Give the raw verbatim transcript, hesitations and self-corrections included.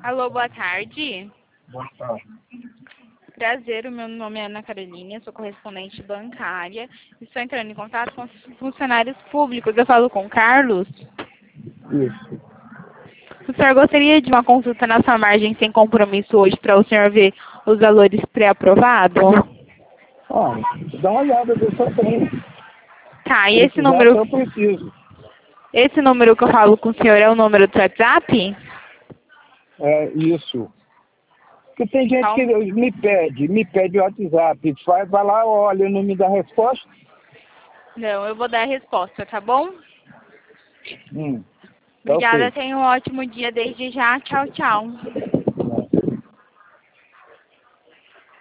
Alô, boa tarde. Boa tarde. Prazer, o meu nome é Ana Carolina, sou correspondente bancária. Estou entrando em contato com os funcionários públicos. Eu falo com o Carlos. Isso. O senhor gostaria de uma consulta na sua margem sem compromisso hoje para o senhor ver os valores pré-aprovados? Ah, dá uma olhada, ver se eu tenho. Tá, e esse Precisar, número, eu preciso. esse número que eu falo com o senhor é o número do WhatsApp? É isso. Porque tem gente que Então, me pede, me pede o WhatsApp. Vai, vai lá, olha, não me dá resposta. não, eu vou dar a resposta, tá bom? Hum, tá Obrigada, ok. tenha um ótimo dia desde já. Tchau, tchau.